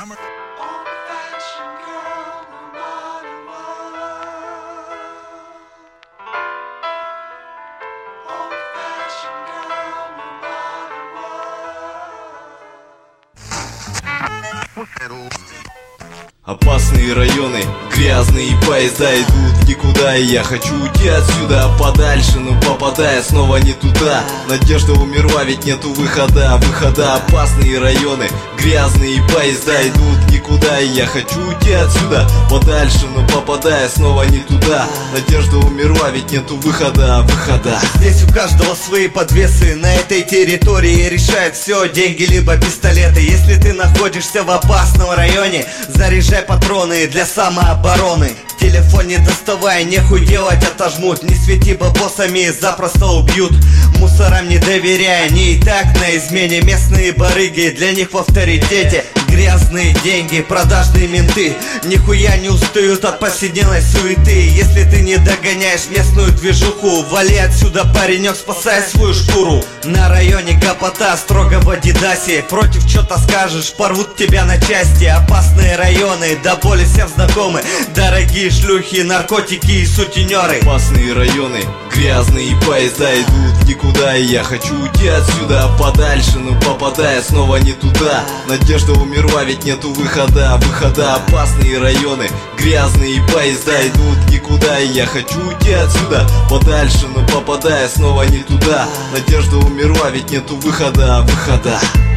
Опасные районы, грязные поезда идут никуда, и я хочу уйти отсюда подальше, но попадая снова не туда. Надежда умерла, ведь нету выхода. Опасные районы, грязные поезда идут никуда, и я хочу уйти отсюда подальше, но попадая снова не туда. Надежда умерла, ведь нету выхода. Здесь у каждого свои подвесы, на этой территории решает все деньги либо пистолеты. Если ты находишься в опасном районе, заряжай патроны для самообороны. Телефон не доставай, нехуй делать, отожмут. Не свети бабосами, запросто убьют. Мусорам не доверяй, они и так на измене. Местные барыги, для них в авторитете. Грязные деньги, продажные менты нихуя не устают от повседневной суеты. Если ты не догоняешь местную движуху, вали отсюда, паренек, спасай свою шкуру. На районе гопота, строго в адидасе. Против что-то скажешь, порвут тебя на части. Опасные районы, до боли всем знакомы. Дорогие шлюхи, наркотики и сутенеры. Опасные районы, грязные поезда идут никуда, и я хочу уйти отсюда подальше, но попадая снова не туда. Надежда умерла, ведь нету выхода. Опасные районы, грязные поезда идут никуда, и я хочу уйти отсюда подальше, но попадая снова не туда. Надежда умерла, ведь нету выхода.